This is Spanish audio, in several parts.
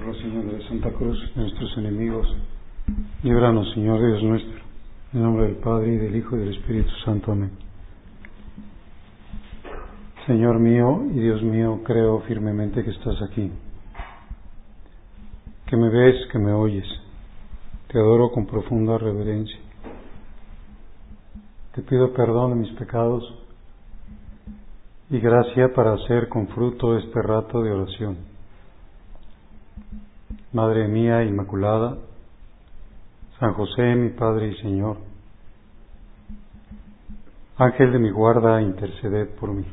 Líbranos, Señor, de Santa Cruz, nuestros enemigos. Líbranos, Señor Dios nuestro. En el nombre del Padre, y del Hijo, y del Espíritu Santo. Amén. Señor mío y Dios mío, creo firmemente que estás aquí, que me ves, que me oyes. Te adoro con profunda reverencia. Te pido perdón de mis pecados y gracia para hacer con fruto este rato de oración. Madre mía Inmaculada, San José, mi Padre y Señor, Ángel de mi guarda, interceded por mí.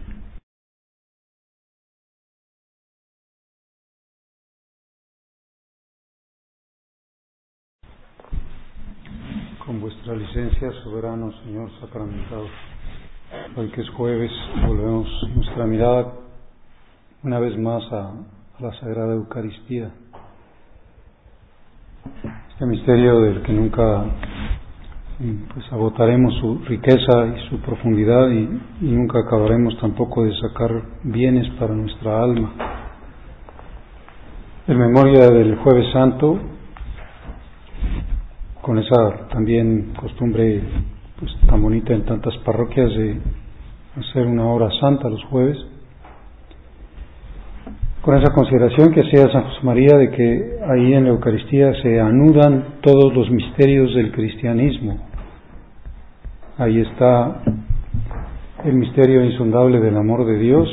Con vuestra licencia, soberano Señor sacramentado, hoy que es jueves, volvemos nuestra mirada una vez más a la Sagrada Eucaristía, este misterio del que nunca agotaremos su riqueza y su profundidad y nunca acabaremos tampoco de sacar bienes para nuestra alma. En memoria del Jueves Santo, con esa también costumbre tan bonita en tantas parroquias de hacer una hora santa los jueves, con esa consideración que hacía San José María de que ahí en la Eucaristía se anudan todos los misterios del cristianismo. Ahí está el misterio insondable del amor de Dios,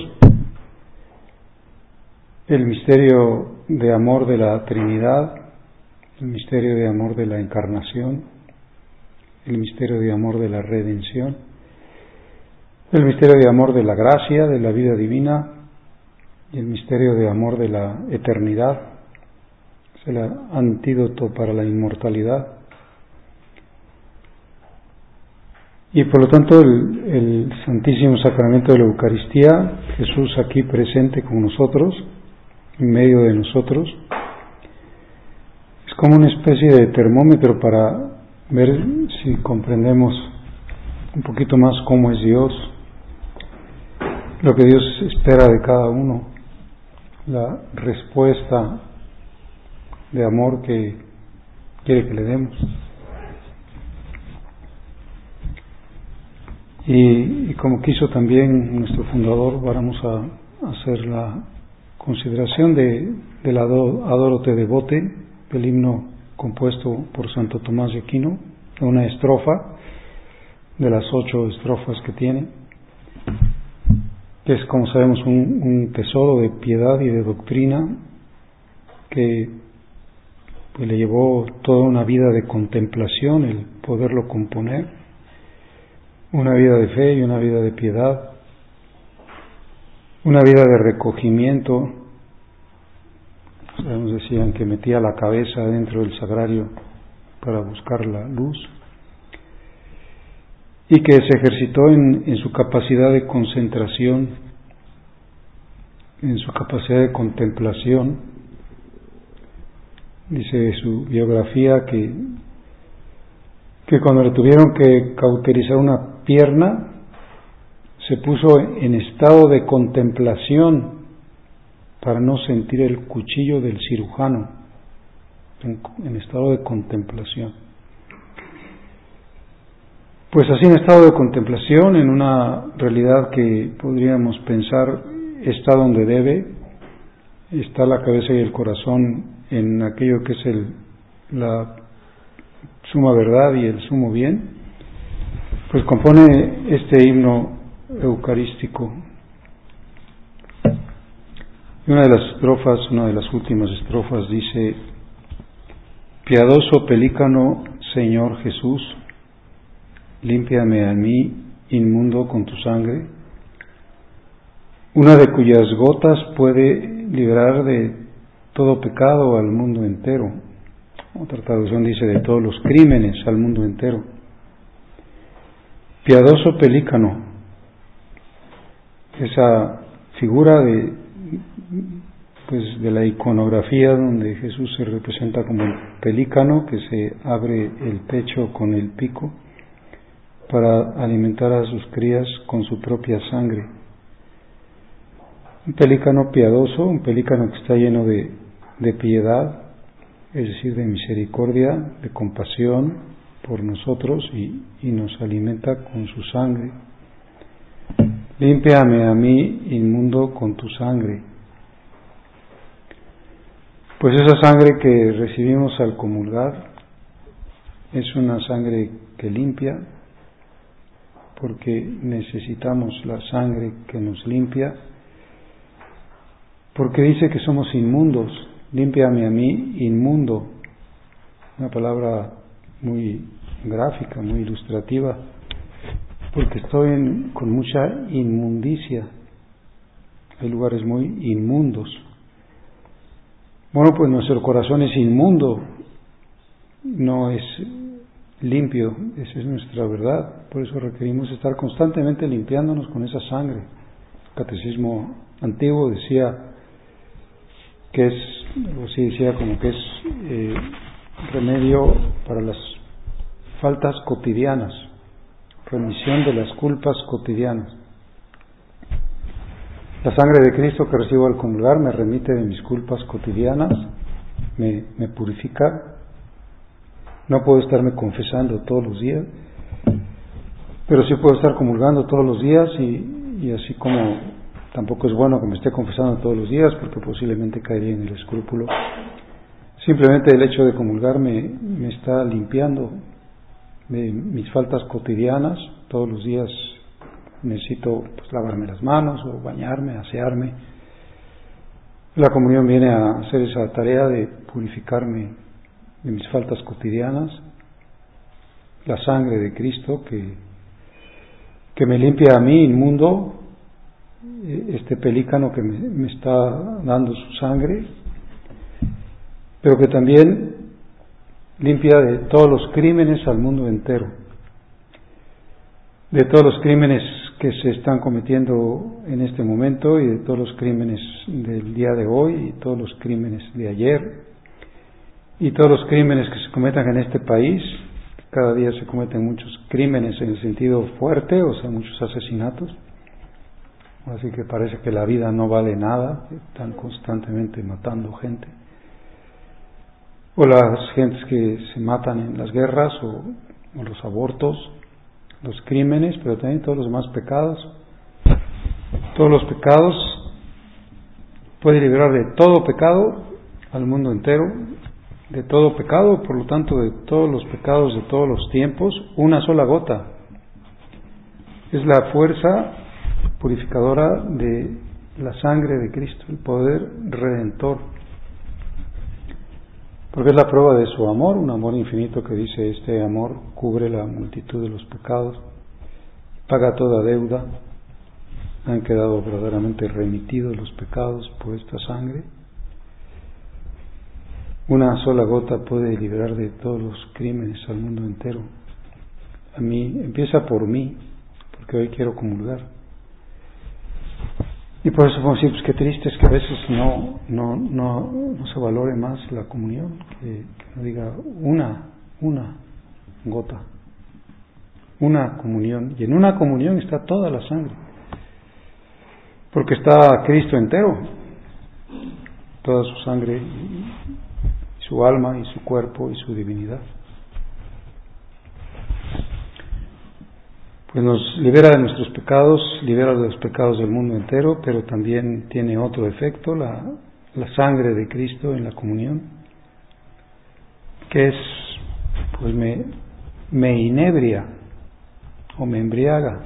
el misterio de amor de la Trinidad, el misterio de amor de la Encarnación, el misterio de amor de la redención, el misterio de amor de la gracia, de la vida divina, y el misterio de amor de la eternidad, es el antídoto para la inmortalidad. Y por lo tanto el Santísimo Sacramento de la Eucaristía, Jesús aquí presente con nosotros, en medio de nosotros, es como una especie de termómetro para ver si comprendemos un poquito más cómo es Dios, lo que Dios espera de cada uno, la respuesta de amor que quiere que le demos. Y como quiso también nuestro fundador, vamos a hacer la consideración del Adoro te devote, del himno compuesto por Santo Tomás de Aquino, una estrofa de las 8 estrofas que tiene, que es, como sabemos, un tesoro de piedad y de doctrina que le llevó toda una vida de contemplación el poderlo componer, una vida de fe y una vida de piedad, una vida de recogimiento. Sabemos, decían que metía la cabeza dentro del sagrario para buscar la luz, y que se ejercitó en su capacidad de concentración, en su capacidad de contemplación. Dice su biografía que cuando le tuvieron que cauterizar una pierna, se puso en estado de contemplación para no sentir el cuchillo del cirujano, en estado de contemplación. Pues así, en estado de contemplación, en una realidad que podríamos pensar está donde debe, está la cabeza y el corazón en aquello que es la suma verdad y el sumo bien, pues compone este himno eucarístico. Y una de las últimas estrofas dice: piadoso pelícano, Señor Jesús, límpiame a mí, inmundo, con tu sangre, una de cuyas gotas puede librar de todo pecado al mundo entero. Otra traducción dice de todos los crímenes al mundo entero. Piadoso pelícano, esa figura de la iconografía donde Jesús se representa como el pelícano que se abre el pecho con el pico para alimentar a sus crías con su propia sangre. Un pelícano piadoso, un pelícano que está lleno de de piedad, es decir, de misericordia, de compasión por nosotros y nos alimenta con su sangre. Límpiame a mí, inmundo, con tu sangre. Pues esa sangre que recibimos al comulgar es una sangre que limpia, porque necesitamos la sangre que nos limpia, porque dice que somos inmundos. Límpiame a mí, inmundo. Una palabra muy gráfica, muy ilustrativa, porque estoy con mucha inmundicia. Hay lugares muy inmundos. Bueno, pues nuestro corazón es inmundo, no es limpio, esa es nuestra verdad. Por eso requerimos estar constantemente limpiándonos con esa sangre. El catecismo antiguo decía que es, o sí decía como que es remedio para las faltas cotidianas, remisión de las culpas cotidianas. La sangre de Cristo que recibo al comulgar me remite de mis culpas cotidianas, me purifica. No puedo estarme confesando todos los días, pero sí puedo estar comulgando todos los días y así como tampoco es bueno que me esté confesando todos los días porque posiblemente caería en el escrúpulo. Simplemente el hecho de comulgar me está limpiando de mis faltas cotidianas. Todos los días necesito lavarme las manos o bañarme, asearme. La comunión viene a hacer esa tarea de purificarme de mis faltas cotidianas. La sangre de Cristo que me limpia a mí, inmundo, este pelícano que me está dando su sangre, pero que también limpia de todos los crímenes al mundo entero, de todos los crímenes que se están cometiendo en este momento y de todos los crímenes del día de hoy y todos los crímenes de ayer y todos los crímenes que se cometan en este país. Cada día se cometen muchos crímenes en el sentido fuerte, o sea, muchos asesinatos. Así que parece que la vida no vale nada, están constantemente matando gente. O las gentes que se matan en las guerras o los abortos, los crímenes, pero también todos los demás pecados. Todos los pecados, puede liberar de todo pecado al mundo entero, de todo pecado, por lo tanto de todos los pecados de todos los tiempos, una sola gota. Es la fuerza purificadora de la sangre de Cristo, el poder redentor, porque es la prueba de su amor, un amor infinito que dice: este amor cubre la multitud de los pecados, paga toda deuda, han quedado verdaderamente remitidos los pecados por esta sangre. Una sola gota puede liberar de todos los crímenes al mundo entero. A mí, empieza por mí, porque hoy quiero comulgar. Y por eso podemos decir, pues qué triste es que a veces no se valore más la comunión, que no diga una gota, una comunión. Y en una comunión está toda la sangre, porque está Cristo entero, toda su sangre, su alma y su cuerpo y su divinidad. Pues nos libera de nuestros pecados, libera de los pecados del mundo entero, pero también tiene otro efecto, la sangre de Cristo en la comunión, que es, pues me inebria o me embriaga.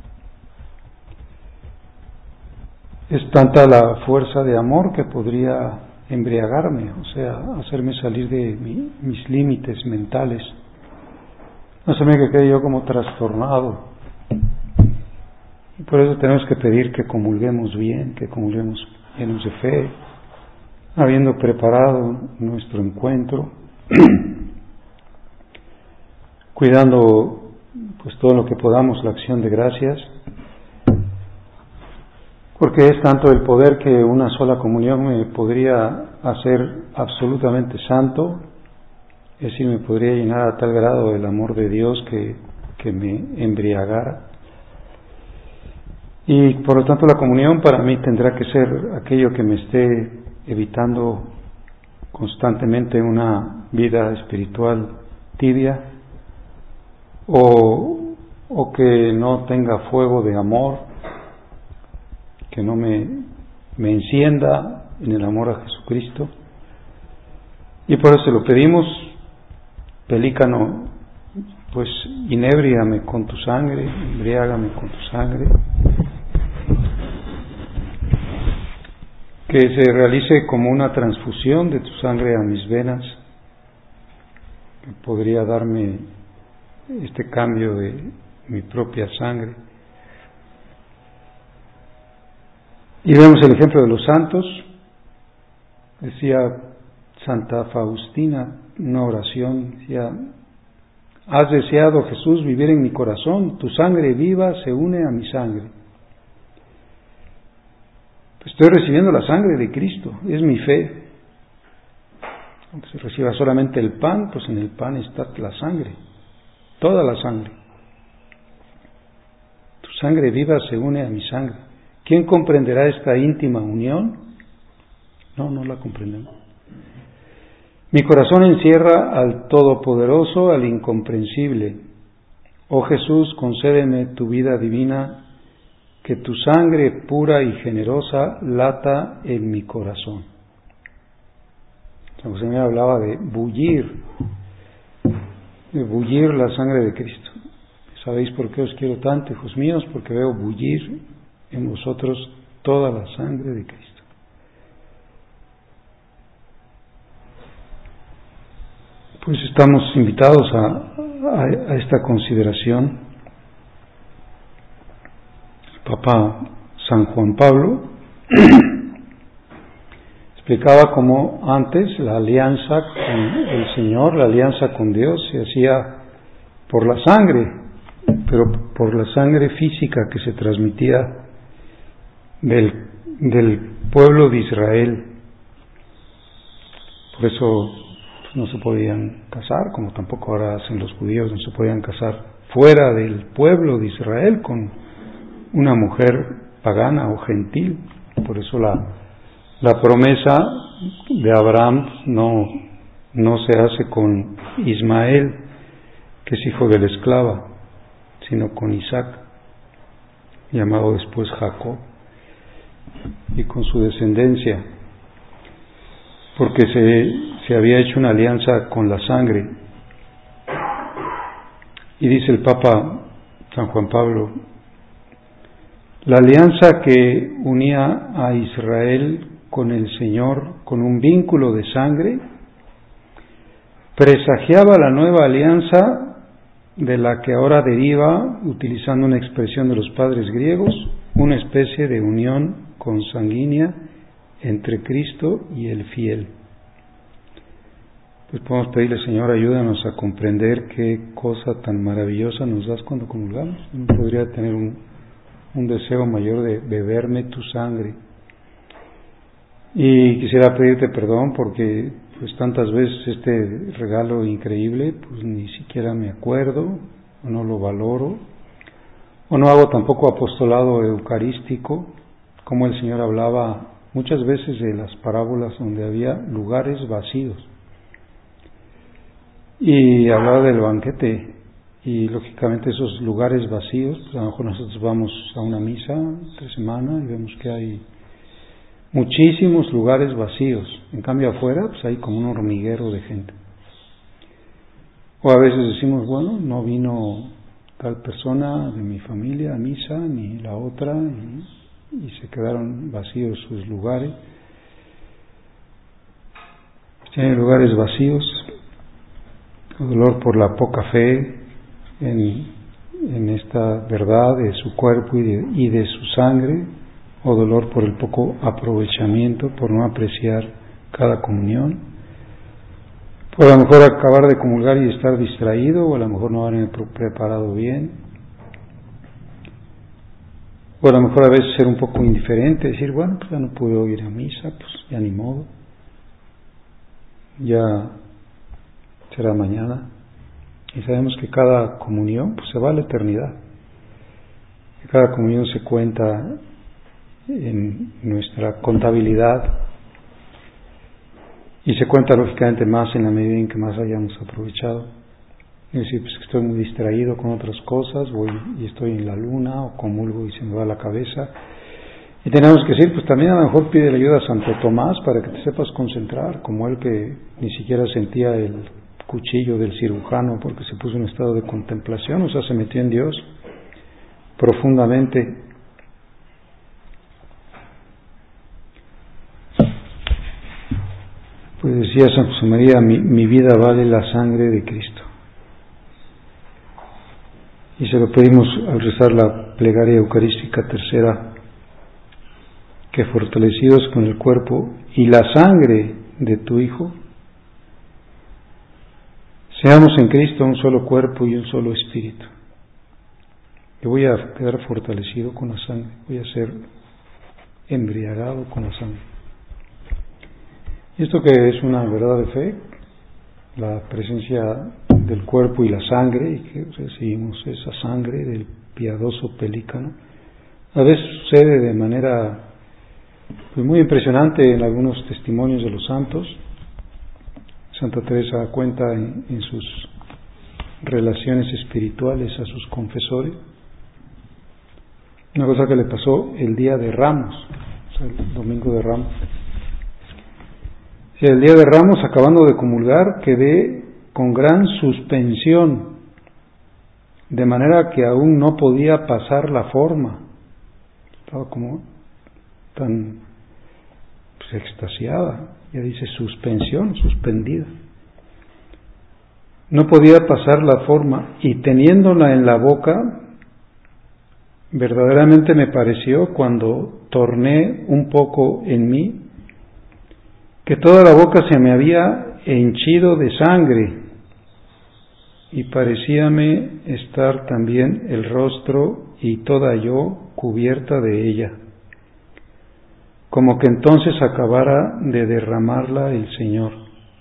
Es tanta la fuerza de amor que podría embriagarme, o sea, hacerme salir de mis límites mentales, hacerme que quede yo como trastornado. Y por eso tenemos que pedir que comulguemos bien, que comulguemos llenos de fe, habiendo preparado nuestro encuentro, cuidando pues todo lo que podamos la acción de gracias, porque es tanto el poder que una sola comunión me podría hacer absolutamente santo, es decir, me podría llenar a tal grado del amor de Dios que me embriagara. Y por lo tanto la comunión para mí tendrá que ser aquello que me esté evitando constantemente una vida espiritual tibia, o que no tenga fuego de amor, que no me encienda en el amor a Jesucristo. Y por eso lo pedimos: Pelícano, pues inébriame con tu sangre, embriágame con tu sangre, que se realice como una transfusión de tu sangre a mis venas, que podría darme este cambio de mi propia sangre. Y vemos el ejemplo de los santos. Decía Santa Faustina, una oración, decía: has deseado, Jesús, vivir en mi corazón, tu sangre viva se une a mi sangre. Pues estoy recibiendo la sangre de Cristo, es mi fe. Aunque se reciba solamente el pan, pues en el pan está la sangre, toda la sangre. Tu sangre viva se une a mi sangre. ¿Quién comprenderá esta íntima unión? No la comprendemos. Mi corazón encierra al Todopoderoso, al Incomprensible. Oh Jesús, concédeme tu vida divina, que tu sangre pura y generosa lata en mi corazón. San José me hablaba de bullir la sangre de Cristo. ¿Sabéis por qué os quiero tanto, hijos míos? Porque veo bullir en vosotros toda la sangre de Cristo. Pues estamos invitados a esta consideración. El Papa San Juan Pablo explicaba cómo antes la alianza con el Señor, la alianza con Dios, se hacía por la sangre, pero por la sangre física que se transmitía del pueblo de Israel. Por eso no se podían casar, como tampoco ahora hacen los judíos, no se podían casar fuera del pueblo de Israel con una mujer pagana o gentil. Por eso la promesa de Abraham no se hace con Ismael, que es hijo de la esclava, sino con Isaac, llamado después Jacob, y con su descendencia, porque se había hecho una alianza con la sangre. Y dice el Papa San Juan Pablo: la alianza que unía a Israel con el Señor con un vínculo de sangre presagiaba la nueva alianza de la que ahora deriva, utilizando una expresión de los padres griegos, una especie de unión consanguínea entre Cristo y el fiel. Pues podemos pedirle: Señor, ayúdanos a comprender qué cosa tan maravillosa nos das cuando comulgamos. No podría tener un deseo mayor de beberme tu sangre. Y quisiera pedirte perdón porque pues tantas veces este regalo increíble pues ni siquiera me acuerdo, o no lo valoro, o no hago tampoco apostolado eucarístico, como el Señor hablaba muchas veces de las parábolas donde había lugares vacíos. Y hablaba del banquete, y lógicamente esos lugares vacíos, pues a lo mejor nosotros vamos a una misa entre semana y vemos que hay muchísimos lugares vacíos. En cambio afuera pues hay como un hormiguero de gente. O a veces decimos: bueno, no vino tal persona de mi familia a misa, ni la otra, y se quedaron vacíos sus lugares. Tienen lugares vacíos, dolor por la poca fe en esta verdad de su cuerpo y de su sangre, o dolor por el poco aprovechamiento, por no apreciar cada comunión, por a lo mejor acabar de comulgar y estar distraído, o a lo mejor no haber preparado bien, o a lo mejor a veces ser un poco indiferente, decir: bueno, pues ya no puedo ir a misa, pues ya ni modo, ya será mañana. Y sabemos que cada comunión pues se va a la eternidad, que cada comunión se cuenta en nuestra contabilidad, Y se cuenta lógicamente más en la medida en que más hayamos aprovechado. Es decir, pues que estoy muy distraído con otras cosas, voy y estoy en la luna, o comulgo y se me va la cabeza. Y tenemos que decir, pues también a lo mejor pide la ayuda a Santo Tomás para que te sepas concentrar, como él que ni siquiera sentía el cuchillo del cirujano porque se puso en estado de contemplación, o sea, se metió en Dios profundamente. Pues decía San José María, mi vida vale la sangre de Cristo. Y se lo pedimos al rezar la plegaria eucarística tercera, que fortalecidos con el cuerpo y la sangre de tu Hijo, seamos en Cristo un solo cuerpo y un solo espíritu. Yo voy a quedar fortalecido con la sangre, voy a ser embriagado con la sangre. Y esto que es una verdad de fe, la presencia del cuerpo y la sangre, y que recibimos esa sangre del piadoso pelícano, a veces sucede de manera pues muy impresionante en algunos testimonios de los santos. Santa Teresa cuenta en sus relaciones espirituales a sus confesores una cosa que le pasó el día de Ramos, o sea, el domingo de Ramos. El día de Ramos, acabando de comulgar, quedé con gran suspensión, de manera que aún no podía pasar la forma. Estaba como tan extasiada, ya dice suspensión, suspendida. No podía pasar la forma y teniéndola en la boca, verdaderamente me pareció cuando torné un poco en mí, que toda la boca se me había henchido de sangre y parecíame estar también el rostro y toda yo cubierta de ella, como que entonces acabara de derramarla el Señor.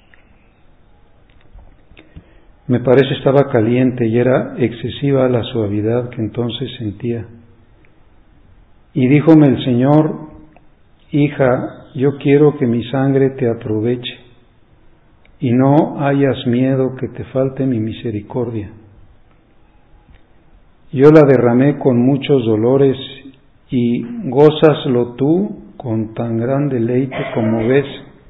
Me parece estaba caliente y era excesiva la suavidad que entonces sentía. Y díjome el Señor: hija, yo quiero que mi sangre te aproveche y no hayas miedo que te falte mi misericordia. Yo la derramé con muchos dolores y gózaslo tú con tan gran deleite como ves.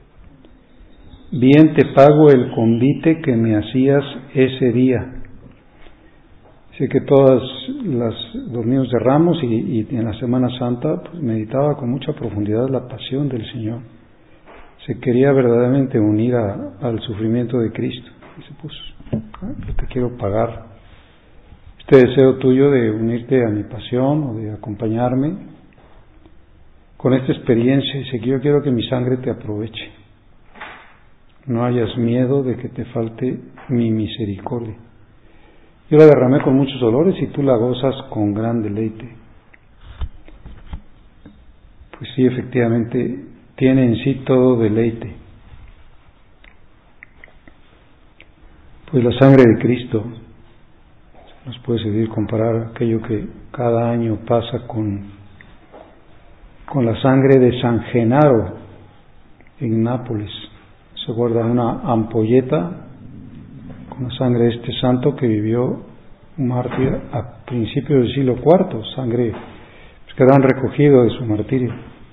Bien te pago el convite que me hacías ese día. Sé que todos los domingos de Ramos y en la Semana Santa pues, meditaba con mucha profundidad la pasión del Señor. Se quería verdaderamente unir al sufrimiento de Cristo. Dice, pues, yo te quiero pagar este deseo tuyo de unirte a mi pasión o de acompañarme con esta experiencia. Dice que yo quiero que mi sangre te aproveche. No hayas miedo de que te falte mi misericordia. Yo la derramé con muchos dolores y tú la gozas con gran deleite. Pues sí, efectivamente, tiene en sí todo deleite. Pues la sangre de Cristo nos puede servir comparar aquello que cada año pasa con la sangre de San Genaro en Nápoles. Se guarda una ampolleta con la sangre de este santo que vivió un mártir a principios del siglo IV, sangre que han recogido de su martirio.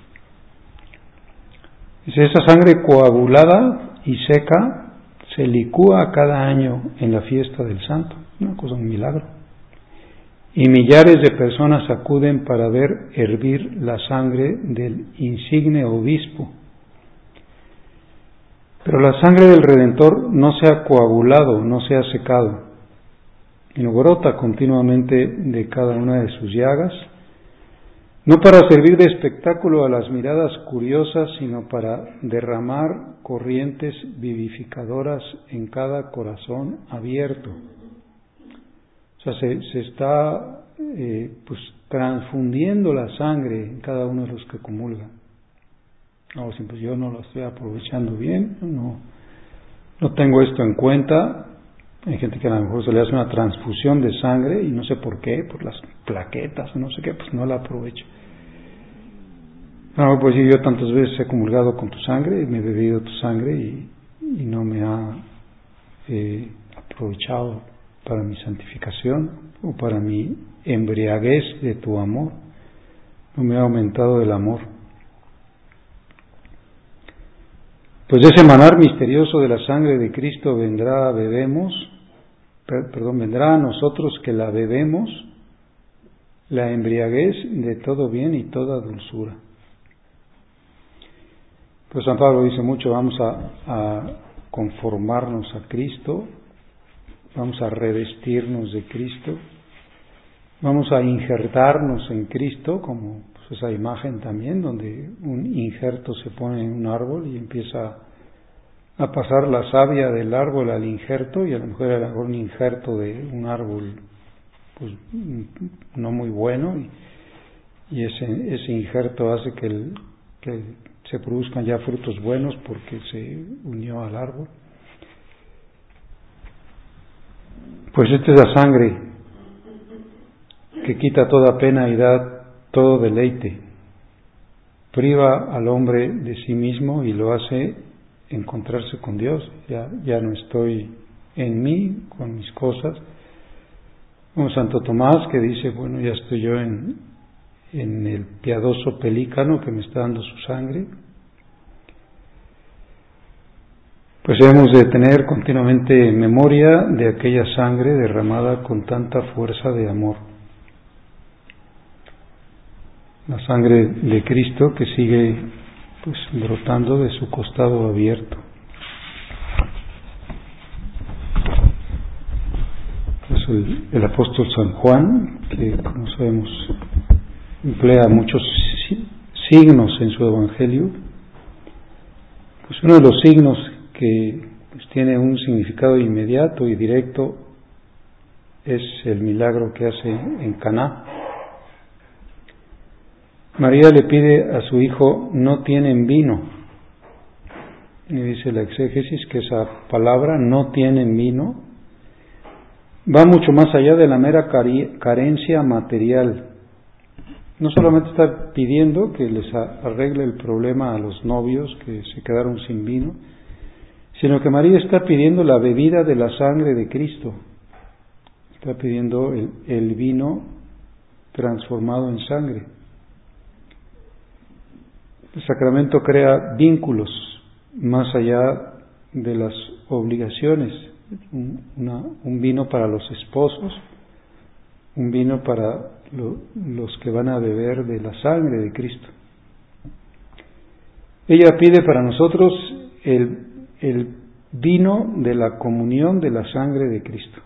Dice, esa sangre coagulada y seca se licúa cada año en la fiesta del santo, una cosa, un milagro. Y millares de personas acuden para ver hervir la sangre del insigne obispo. Pero la sangre del Redentor no se ha coagulado, no se ha secado, y no brota continuamente de cada una de sus llagas, no para servir de espectáculo a las miradas curiosas, sino para derramar corrientes vivificadoras en cada corazón abierto. O sea, se está transfundiendo la sangre en cada uno de los que comulgan. No, pues yo no lo estoy aprovechando bien, no tengo esto en cuenta. Hay gente que a lo mejor se le hace una transfusión de sangre y no sé por qué, por las plaquetas o no sé qué, pues no la aprovecho. No, pues yo tantas veces he comulgado con tu sangre y me he bebido tu sangre y y no me ha aprovechado para mi santificación o para mi embriaguez de tu amor, no me ha aumentado el amor. Pues ese manar misterioso de la sangre de Cristo vendrá a nosotros que la bebemos, la embriaguez de todo bien y toda dulzura. Pues San Pablo dice mucho, vamos a conformarnos a Cristo, vamos a revestirnos de Cristo, vamos a injertarnos en Cristo, como pues esa imagen también, donde un injerto se pone en un árbol y empieza a pasar la savia del árbol al injerto, y a lo mejor era un injerto de un árbol pues no muy bueno, y ese injerto hace que se produzcan ya frutos buenos porque se unió al árbol. Pues esta es la sangre que quita toda pena y da todo deleite, priva al hombre de sí mismo y lo hace encontrarse con Dios. Ya no estoy en mí, con mis cosas. Como Santo Tomás, que dice, bueno, ya estoy yo en el piadoso pelícano que me está dando su sangre. Pues debemos de tener continuamente memoria de aquella sangre derramada con tanta fuerza de amor. La sangre de Cristo que sigue pues brotando de su costado abierto. Pues el apóstol San Juan, que como sabemos emplea muchos signos en su evangelio, pues uno de los signos que pues tiene un significado inmediato y directo es el milagro que hace en Caná. María le pide a su hijo, no tienen vino. Y dice la exégesis que esa palabra, no tienen vino, va mucho más allá de la mera carencia material. No solamente está pidiendo que les arregle el problema a los novios que se quedaron sin vino, sino que María está pidiendo la bebida de la sangre de Cristo. Está pidiendo el vino transformado en sangre. El sacramento crea vínculos más allá de las obligaciones. Un vino para los esposos, un vino para los que van a beber de la sangre de Cristo. Ella pide para nosotros el vino de la comunión de la sangre de Cristo.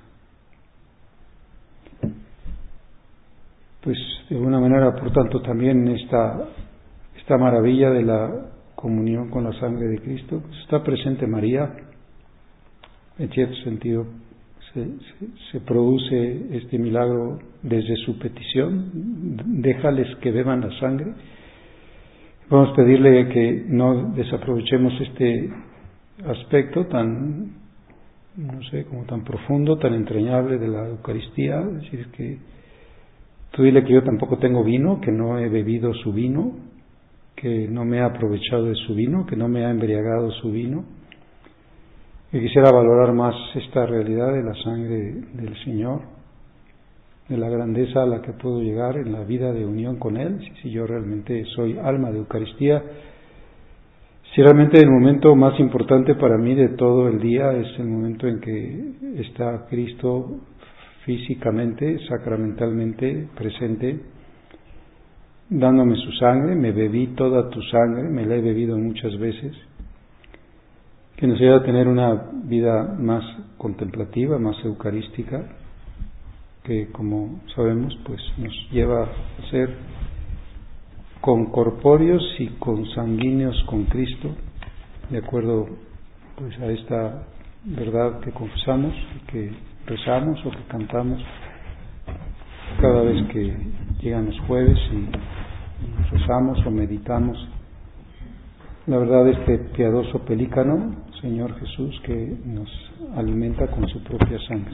Pues de alguna manera, por tanto, también esta maravilla de la comunión con la sangre de Cristo, pues está presente María. En cierto sentido se produce este milagro desde su petición, déjales que beban la sangre. Vamos a pedirle que no desaprovechemos este aspecto tan, como tan profundo, tan entrañable de la Eucaristía, es decir, que tú dile que yo tampoco tengo vino, que no he bebido su vino, que no me he aprovechado de su vino, que no me ha embriagado su vino. Y quisiera valorar más esta realidad de la sangre del Señor, de la grandeza a la que puedo llegar en la vida de unión con Él, si yo realmente soy alma de Eucaristía, si realmente el momento más importante para mí de todo el día es el momento en que está Cristo físicamente, sacramentalmente presente, dándome su sangre. Me bebí toda tu sangre, me la he bebido muchas veces, que nos ayuda a tener una vida más contemplativa, más eucarística, que como sabemos pues nos lleva a ser concorpóreos y consanguíneos con Cristo, de acuerdo pues a esta verdad que confesamos, que rezamos o que cantamos cada vez que llegan los jueves y rezamos o meditamos la verdad de este piadoso pelícano, Señor Jesús, que nos alimenta con su propia sangre.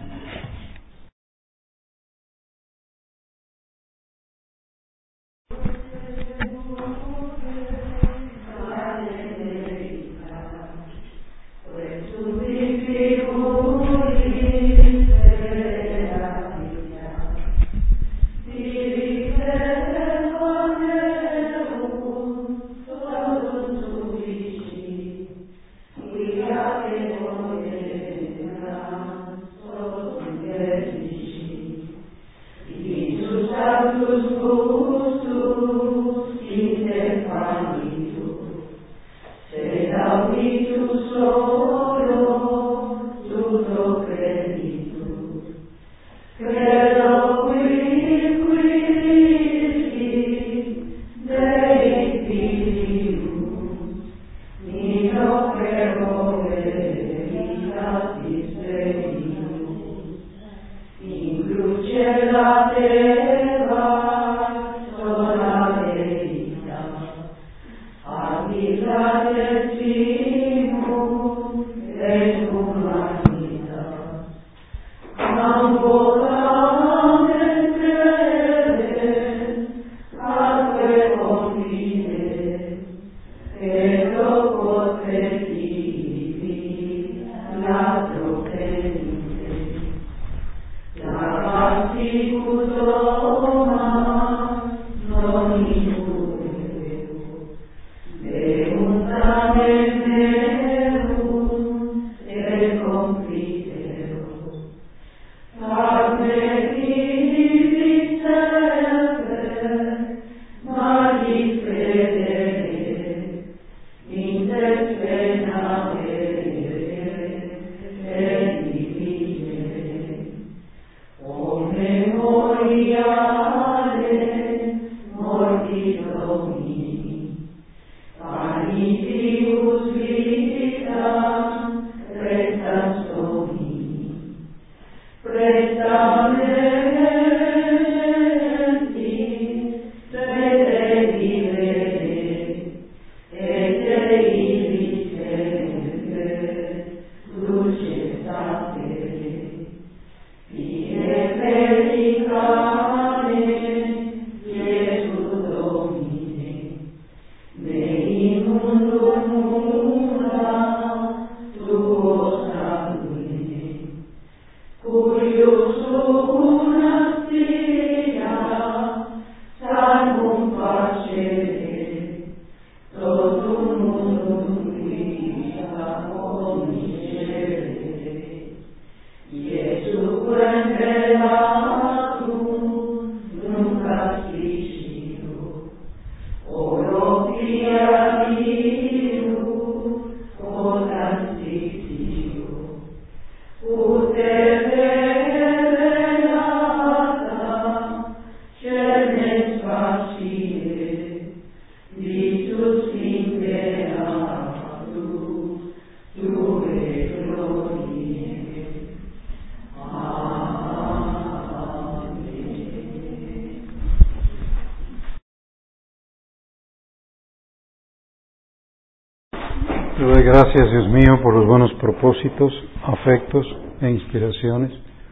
Te doy gracias, Dios mío, por los buenos propósitos, afectos e inspiraciones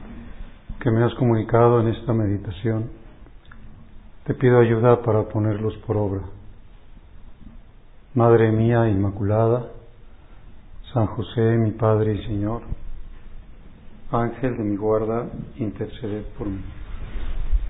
que me has comunicado en esta meditación. Te pido ayuda para ponerlos por obra. Madre mía Inmaculada, San José, mi Padre y Señor, Ángel de mi guarda, interceded por mí.